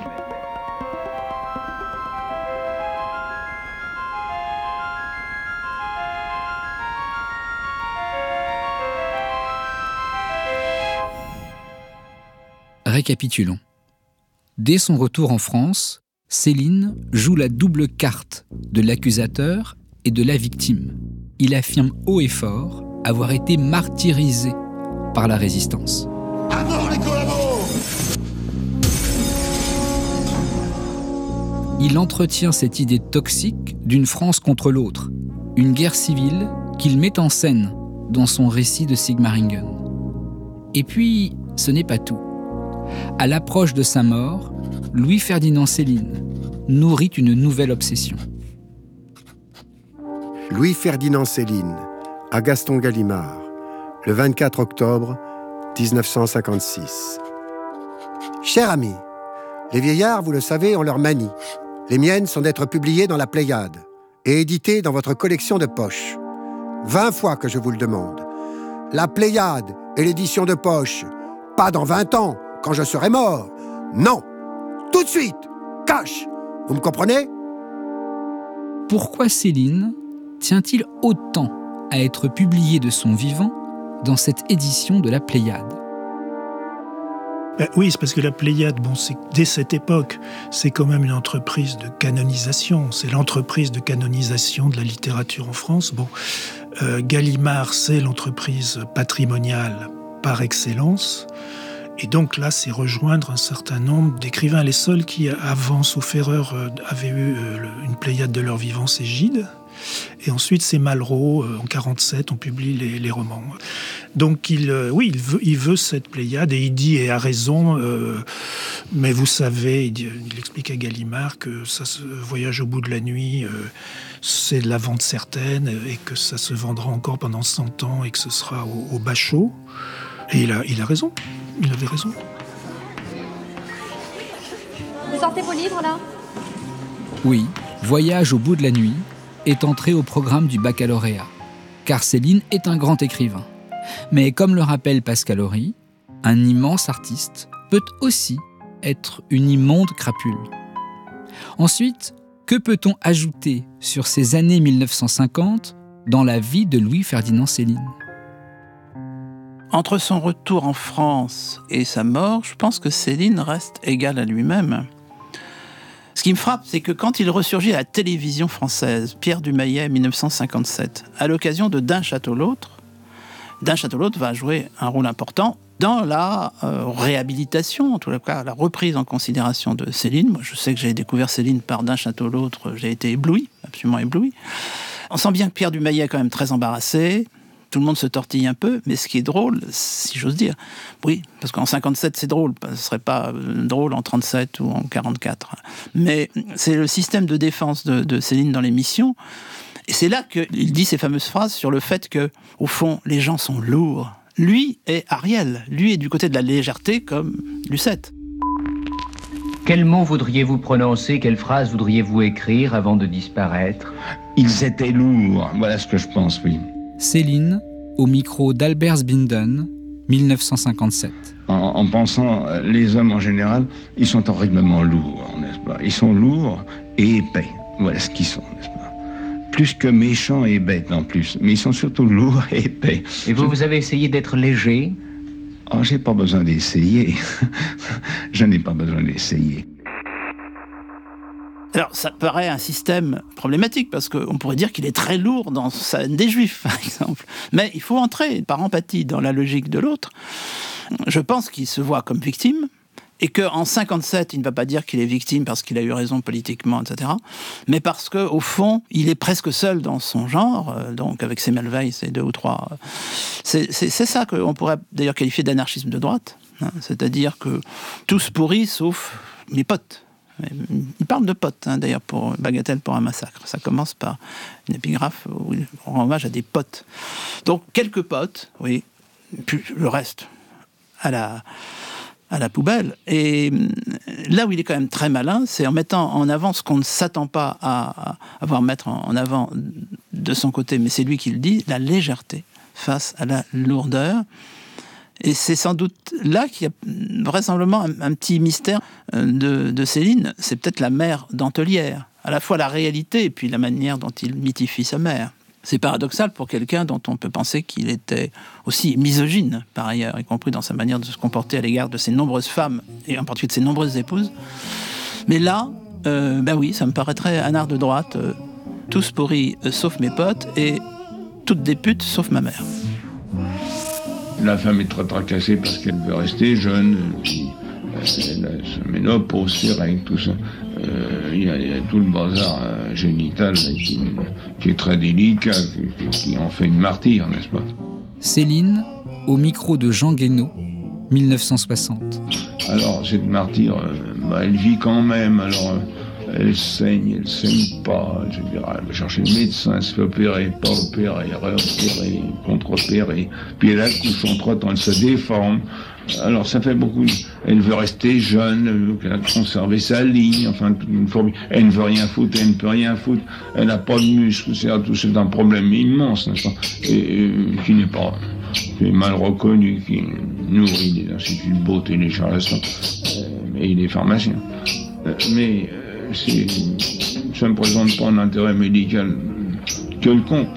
Récapitulons. Dès son retour en France, Céline joue la double carte de l'accusateur et de la victime. Il affirme haut et fort avoir été martyrisé par la résistance. À mort les collabos ! Il entretient cette idée toxique d'une France contre l'autre, une guerre civile qu'il met en scène dans son récit de Sigmaringen. Et puis, ce n'est pas tout. À l'approche de sa mort, Louis-Ferdinand Céline nourrit une nouvelle obsession. Louis-Ferdinand Céline, à Gaston Gallimard, le vingt-quatre octobre dix-neuf cent cinquante-six. Cher ami, les vieillards, vous le savez, ont leur manie. Les miennes sont d'être publiées dans la Pléiade et éditées dans votre collection de poche. Vingt fois que je vous le demande. La Pléiade et l'édition de poche, pas dans vingt ans, quand je serai mort. Non, tout de suite, cash. Vous me comprenez ? Pourquoi Céline tient-il autant à être publié de son vivant dans cette édition de la Pléiade ? Ben oui, c'est parce que la Pléiade, bon, c'est, dès cette époque, c'est quand même une entreprise de canonisation. C'est l'entreprise de canonisation de la littérature en France. Bon, euh, Gallimard, c'est l'entreprise patrimoniale par excellence. Et donc là, c'est rejoindre un certain nombre d'écrivains. Les seuls qui, avant, sauf erreur, avaient eu une Pléiade de leur vivant, c'est Gide. Et ensuite, c'est Malraux. En quarante-sept, on publie les, les romans. Donc, il, oui, il veut, il veut cette Pléiade. Et il dit, et a raison, euh, mais vous savez, il, dit, il explique à Gallimard que ça, ce Voyage au bout de la nuit, euh, c'est de la vente certaine, et que ça se vendra encore pendant cent ans, et que ce sera au, au bachot. Et il a, il a raison. Il avait raison. Vous sortez vos livres, là ? Oui, Voyage au bout de la nuit est entré au programme du baccalauréat, car Céline est un grand écrivain. Mais comme le rappelle Pascal Horry, un immense artiste peut aussi être une immonde crapule. Ensuite, que peut-on ajouter sur ces années mille neuf cent cinquante dans la vie de Louis-Ferdinand Céline ? Entre son retour en France et sa mort, je pense que Céline reste égal à lui-même. Ce qui me frappe, c'est que quand il ressurgit à la télévision française, Pierre Dumayet, mille neuf cent cinquante-sept, à l'occasion de D'un château l'autre, D'un château l'autre va jouer un rôle important dans la euh, réhabilitation, en tout cas la reprise en considération de Céline. Moi, je sais que j'ai découvert Céline par D'un château l'autre, j'ai été ébloui, absolument ébloui. On sent bien que Pierre Dumayet est quand même très embarrassé. Tout le monde se tortille un peu, mais ce qui est drôle, si j'ose dire, oui, parce qu'en cinquante-sept, c'est drôle, ce ne serait pas drôle en trente-sept ou en quarante-quatre. Mais c'est le système de défense de, de Céline dans l'émission, et c'est là qu'il dit ces fameuses phrases sur le fait que, au fond, les gens sont lourds. Lui est Ariel, lui est du côté de la légèreté comme Lucette. Quels mots voudriez-vous prononcer, quelles phrases voudriez-vous écrire avant de disparaître ? Ils étaient lourds, voilà ce que je pense, oui. Céline, au micro d'Albert Zbinden, mille neuf cent cinquante-sept. En, en pensant, les hommes en général, ils sont horriblement lourds, n'est-ce pas ? Ils sont lourds et épais. Voilà ce qu'ils sont, n'est-ce pas ? Plus que méchants et bêtes en plus. Mais ils sont surtout lourds et épais. Et vous, vous avez essayé d'être léger ? Oh, j'ai pas besoin d'essayer. Je n'ai pas besoin d'essayer. Alors, ça paraît un système problématique, parce qu'on pourrait dire qu'il est très lourd dans sa haine des Juifs, par exemple. Mais il faut entrer par empathie dans la logique de l'autre. Je pense qu'il se voit comme victime, et qu'en cinquante-sept, il ne va pas dire qu'il est victime parce qu'il a eu raison politiquement, et cetera, mais parce qu'au fond, il est presque seul dans son genre, donc avec Semmelweis et deux ou trois. C'est, c'est, c'est ça qu'on pourrait d'ailleurs qualifier d'anarchisme de droite, hein, c'est-à-dire que tous pourris sauf mes potes. Il parle de potes, hein, d'ailleurs, pour Bagatelle pour un massacre. Ça commence par une épigraphe où il rend hommage à des potes. Donc, quelques potes, oui, puis le reste, à la, à la poubelle. Et là où il est quand même très malin, c'est en mettant en avant ce qu'on ne s'attend pas à, à voir mettre en avant de son côté, mais c'est lui qui le dit, la légèreté face à la lourdeur. Et c'est sans doute là qu'il y a vraisemblablement un, un petit mystère de, de Céline. C'est peut-être la mère Dentelière. À la fois la réalité et puis la manière dont il mythifie sa mère. C'est paradoxal pour quelqu'un dont on peut penser qu'il était aussi misogyne, par ailleurs, y compris dans sa manière de se comporter à l'égard de ses nombreuses femmes, et en particulier de ses nombreuses épouses. Mais là, euh, ben oui, ça me paraîtrait un art de droite. Euh, tous pourris, euh, sauf mes potes, et toutes des putes, sauf ma mère. La femme est très tracassée parce qu'elle veut rester jeune, puis elle a sa ménopause, ses règles, tout ça. Euh, il, y a, il y a tout le bazar euh, génital qui, qui est très délicat, qui, qui en fait une martyre, n'est-ce pas ? Céline, au micro de Jean Guénaud, mille neuf cent soixante. Alors, cette martyre, euh, bah, elle vit quand même, alors... Euh, elle saigne, elle saigne pas, je veux dire, elle va chercher le médecin, elle se fait opérer, pas opérer, réopérer, contre-opérer, puis elle accouche entre temps, elle se déforme. Alors ça fait beaucoup, elle veut rester jeune, elle veut conserver sa ligne, enfin, une fois, elle ne veut rien foutre, elle ne peut rien foutre, elle n'a pas de muscles, c'est, c'est un problème immense, n'est-ce pas, et, et qui n'est pas, qui est mal reconnu, qui nourrit des instituts de beauté, des charlatans, et des pharmaciens. Mais c'est, ça ne présente pas un intérêt médical quelconque.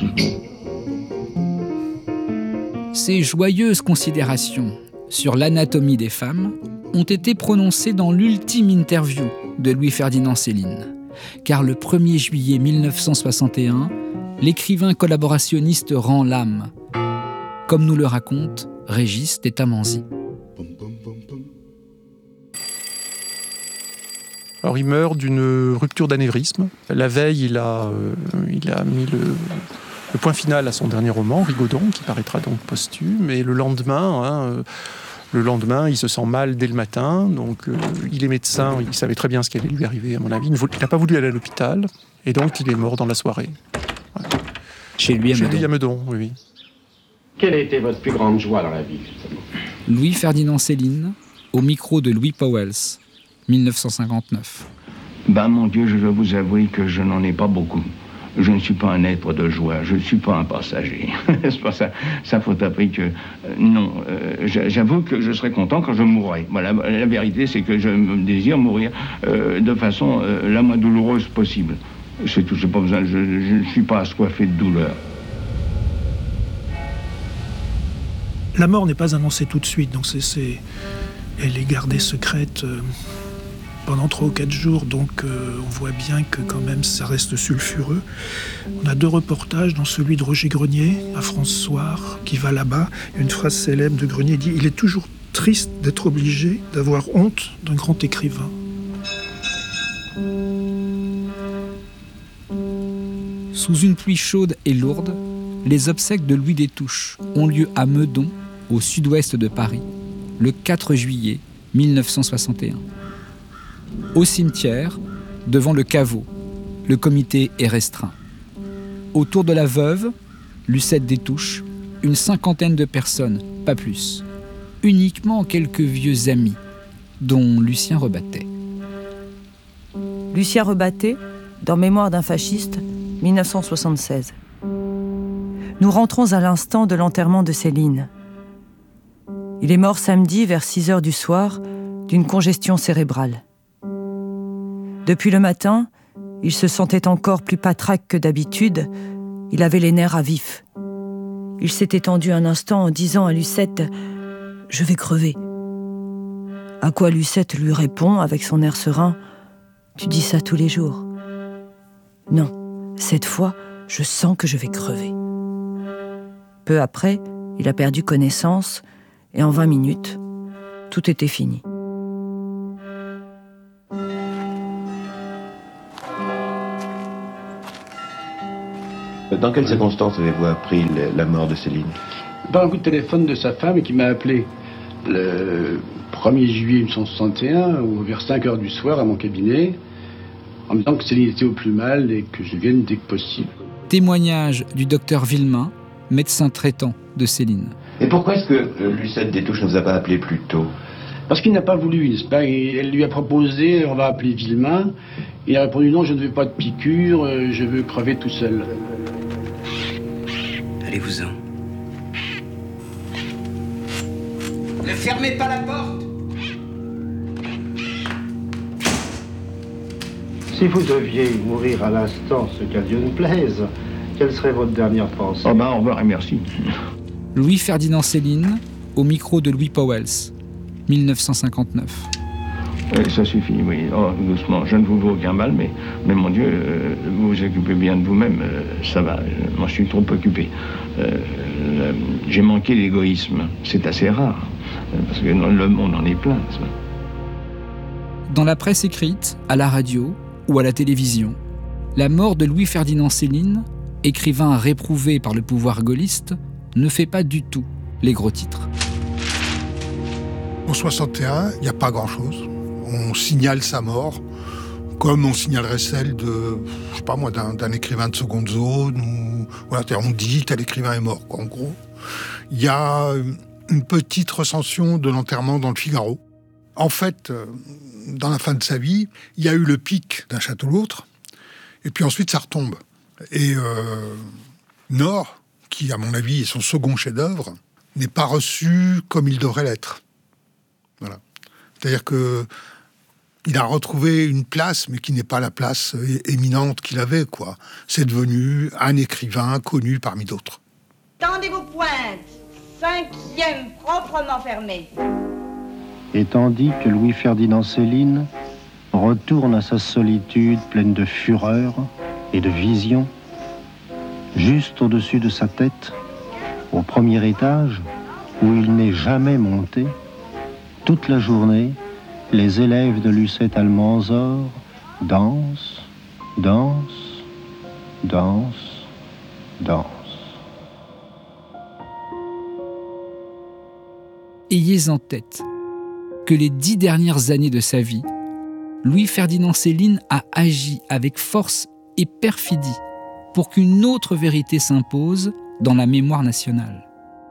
Ces joyeuses considérations sur l'anatomie des femmes ont été prononcées dans l'ultime interview de Louis-Ferdinand Céline. Car le premier juillet mille neuf cent soixante et un, l'écrivain collaborationniste rend l'âme, comme nous le raconte Régis Tétamanzi. Alors il meurt d'une rupture d'anévrisme. La veille, il a, euh, il a mis le, le point final à son dernier roman, Rigaudon, qui paraîtra donc posthume. Et le lendemain, hein, euh, le lendemain, il se sent mal dès le matin. Donc euh, il est médecin, il savait très bien ce qui allait lui arriver, à mon avis. Il n'a pas voulu aller à l'hôpital. Et donc il est mort dans la soirée. Voilà. Chez lui à Chez Meudon. lui à Meudon, oui, oui. Quelle a été votre plus grande joie dans la vie, justement ? Louis-Ferdinand Céline, au micro de Louis Pauwels, mille neuf cent cinquanteneuf. Ben mon Dieu, je dois vous avouer que je n'en ai pas beaucoup. Je ne suis pas un être de joie, je ne suis pas un passager. C'est pas ça, ça faut appris que... Euh, non, euh, j'avoue que je serais content quand je mourrai. Voilà, la vérité, c'est que je me désire mourir euh, de façon euh, la moins douloureuse possible. C'est tout, j'ai pas besoin, je ne suis pas assoiffé de douleur. La mort n'est pas annoncée tout de suite, donc c'est, c'est... elle est gardée secrète euh, pendant trois ou quatre jours, donc euh, on voit bien que quand même ça reste sulfureux. On a deux reportages, dont celui de Roger Grenier, à France Soir, qui va là-bas. Une phrase célèbre de Grenier dit « Il est toujours triste d'être obligé d'avoir honte d'un grand écrivain ». Sous une pluie chaude et lourde, les obsèques de Louis Destouches ont lieu à Meudon, au sud-ouest de Paris, le quatre juillet mille neuf cent soixante et un. Au cimetière, devant le caveau, le comité est restreint. Autour de la veuve, Lucette Destouches, une cinquantaine de personnes, pas plus. Uniquement quelques vieux amis, dont Lucien Rebattet. Lucien Rebattet, dans Mémoire d'un fasciste, mille neuf cent soixante-seize. Nous rentrons à l'instant de l'enterrement de Céline. Il est mort samedi vers six heures du soir d'une congestion cérébrale. Depuis le matin, il se sentait encore plus patraque que d'habitude. Il avait les nerfs à vif. Il s'est étendu un instant en disant à Lucette « Je vais crever ». À quoi Lucette lui répond avec son air serein « Tu dis ça tous les jours ». Non, cette fois, je sens que je vais crever. Peu après, il a perdu connaissance et en vingt minutes, tout était fini. Dans quelles circonstances avez-vous appris la mort de Céline ? Par un coup de téléphone de sa femme qui m'a appelé le premier juillet mille neuf cent soixante et un, ou vers cinq heures du soir à mon cabinet, en me disant que Céline était au plus mal et que je vienne dès que possible. Témoignage du docteur Villemain, médecin traitant de Céline. Et pourquoi est-ce que Lucette Destouches ne vous a pas appelé plus tôt ? Parce qu'il n'a pas voulu, n'est-ce pas ? Elle lui a proposé, on va appeler Villemain. Il a répondu non, je ne veux pas de piqûre, je veux crever tout seul. Allez-vous-en. Ne fermez pas la porte. Si vous deviez mourir à l'instant, ce qu'à Dieu ne plaise, quelle serait votre dernière pensée ? Oh ben, au revoir et merci. Louis-Ferdinand Céline, au micro de Louis Pauwels, mille neuf cent cinquanteneuf. Oui, ça suffit, oui. Oh, doucement. Je ne vous veux aucun mal, mais, mais mon Dieu, euh, vous vous occupez bien de vous-même, euh, ça va. Moi, je suis trop occupé. Euh, euh, j'ai manqué l'égoïsme. C'est assez rare, euh, parce que dans le monde en est plein, n'est-ce pas ? Dans la presse écrite, à la radio ou à la télévision, la mort de Louis-Ferdinand Céline, écrivain réprouvé par le pouvoir gaulliste, ne fait pas du tout les gros titres. En soixante et un, il n'y a pas grand-chose. On signale sa mort, comme on signalerait celle de, je sais pas moi, d'un, d'un écrivain de seconde zone, ou voilà, on dit tel écrivain est mort, quoi, en gros. Il y a une petite recension de l'enterrement dans le Figaro. En fait, dans la fin de sa vie, il y a eu le pic d'un château l'autre, et puis ensuite ça retombe. Et euh, Nord, qui à mon avis est son second chef-d'œuvre, n'est pas reçu comme il devrait l'être. Voilà. C'est-à-dire que il a retrouvé une place, mais qui n'est pas la place éminente qu'il avait, quoi. C'est devenu un écrivain connu parmi d'autres. Tendez vos pointes. Cinquième proprement fermé. et tandis que Louis-Ferdinand Céline retourne à sa solitude pleine de fureur et de vision, juste au-dessus de sa tête, au premier étage, où il n'est jamais monté, toute la journée, les élèves de Lucette-Almanzor dansent, dansent, dansent, dansent. Ayez en tête que les dix dernières années de sa vie, Louis-Ferdinand Céline a agi avec force et perfidie pour qu'une autre vérité s'impose dans la mémoire nationale.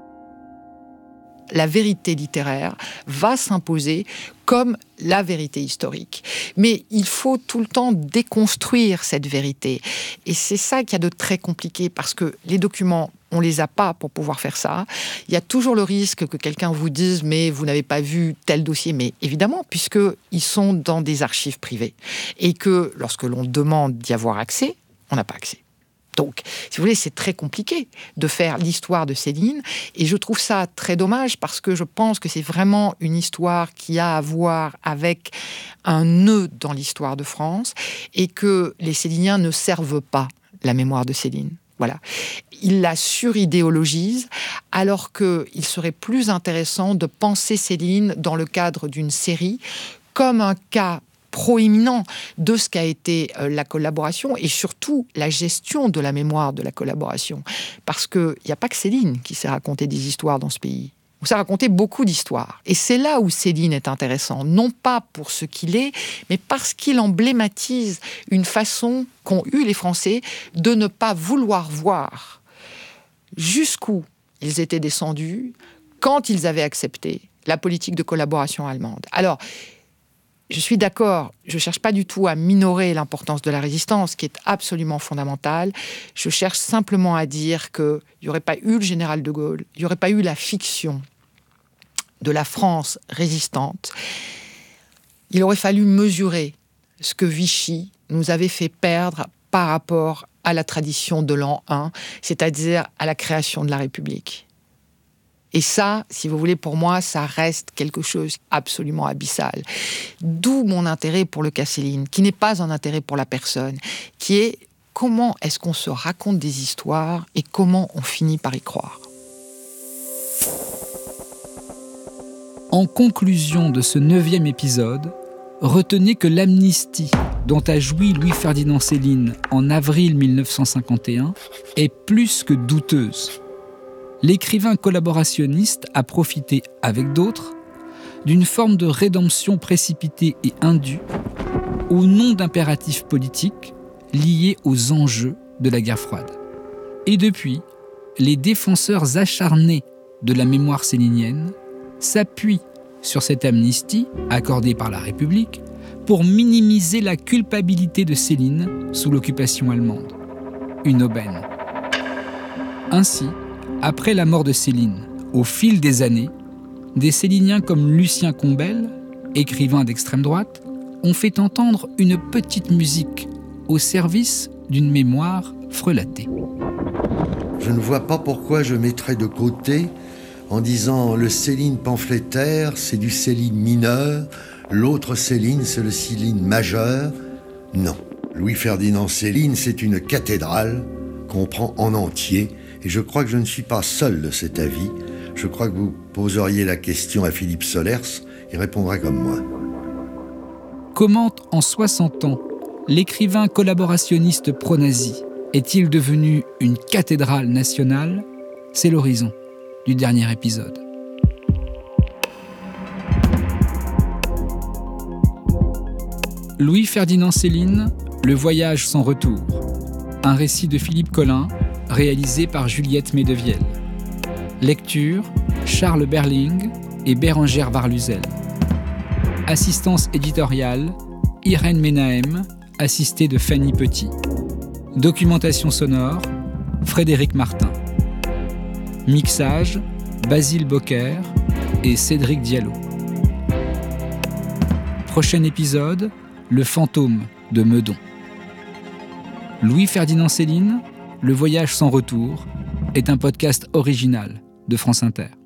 La vérité littéraire va s'imposer comme la vérité historique. Mais il faut tout le temps déconstruire cette vérité. Et c'est ça qu'il y a de très compliqué, parce que les documents, on les a pas pour pouvoir faire ça. Il y a toujours le risque que quelqu'un vous dise « mais vous n'avez pas vu tel dossier ». Mais évidemment, puisqu'ils sont dans des archives privées. Et que lorsque l'on demande d'y avoir accès, on n'a pas accès. Donc, si vous voulez, c'est très compliqué de faire l'histoire de Céline. Et je trouve ça très dommage parce que je pense que c'est vraiment une histoire qui a à voir avec un nœud dans l'histoire de France et que les Céliniens ne servent pas la mémoire de Céline. Voilà. Ils la suridéologisent alors qu'il serait plus intéressant de penser Céline dans le cadre d'une série comme un cas proéminent de ce qu'a été euh, la collaboration et surtout la gestion de la mémoire de la collaboration. Parce qu'il n'y a pas que Céline qui sait raconter des histoires dans ce pays. On sait raconter beaucoup d'histoires. Et c'est là où Céline est intéressant, non pas pour ce qu'il est, mais parce qu'il emblématise une façon qu'ont eu les Français de ne pas vouloir voir jusqu'où ils étaient descendus quand ils avaient accepté la politique de collaboration allemande. Alors, je suis d'accord, je ne cherche pas du tout à minorer l'importance de la résistance, qui est absolument fondamentale. Je cherche simplement à dire qu'il n'y aurait pas eu le général de Gaulle, il n'y aurait pas eu la fiction de la France résistante. Il aurait fallu mesurer ce que Vichy nous avait fait perdre par rapport à la tradition de l'an un, c'est-à-dire à la création de la République. Et ça, si vous voulez, pour moi, ça reste quelque chose absolument abyssal. D'où mon intérêt pour le cas Céline, qui n'est pas un intérêt pour la personne, qui est comment est-ce qu'on se raconte des histoires et comment on finit par y croire. En conclusion de ce neuvième épisode, retenez que l'amnistie dont a joui Louis-Ferdinand Céline en avril mille neuf cent cinquante et un est plus que douteuse. L'écrivain collaborationniste a profité, avec d'autres, d'une forme de rédemption précipitée et indue au nom d'impératifs politiques liés aux enjeux de la guerre froide. Et depuis, les défenseurs acharnés de la mémoire célinienne s'appuient sur cette amnistie accordée par la République pour minimiser la culpabilité de Céline sous l'occupation allemande. Une aubaine. Ainsi, après la mort de Céline, au fil des années, des Céliniens comme Lucien Combel, écrivain d'extrême droite, ont fait entendre une petite musique au service d'une mémoire frelatée. Je ne vois pas pourquoi je mettrais de côté en disant le Céline pamphlétaire, c'est du Céline mineur, l'autre Céline, c'est le Céline majeur. Non, Louis-Ferdinand Céline, c'est une cathédrale qu'on prend en entier. Et je crois que je ne suis pas seul de cet avis. Je crois que vous poseriez la question à Philippe Solers, il répondrait comme moi. Comment, en soixante ans, l'écrivain collaborationniste pro-nazi est-il devenu une cathédrale nationale ? C'est l'horizon du dernier épisode. Louis-Ferdinand Céline, Le voyage sans retour. Un récit de Philippe Collin, réalisé par Juliette Medevielle. Lecture, Charles Berling et Bérengère Varluzel. Assistance éditoriale, Irène Menahem, assistée de Fanny Petit. Documentation sonore, Frédéric Martin. Mixage, Basile Bocquer et Cédric Diallo. Prochain épisode, Le fantôme de Meudon. Louis-Ferdinand Céline, Le voyage sans retour est un podcast original de France Inter.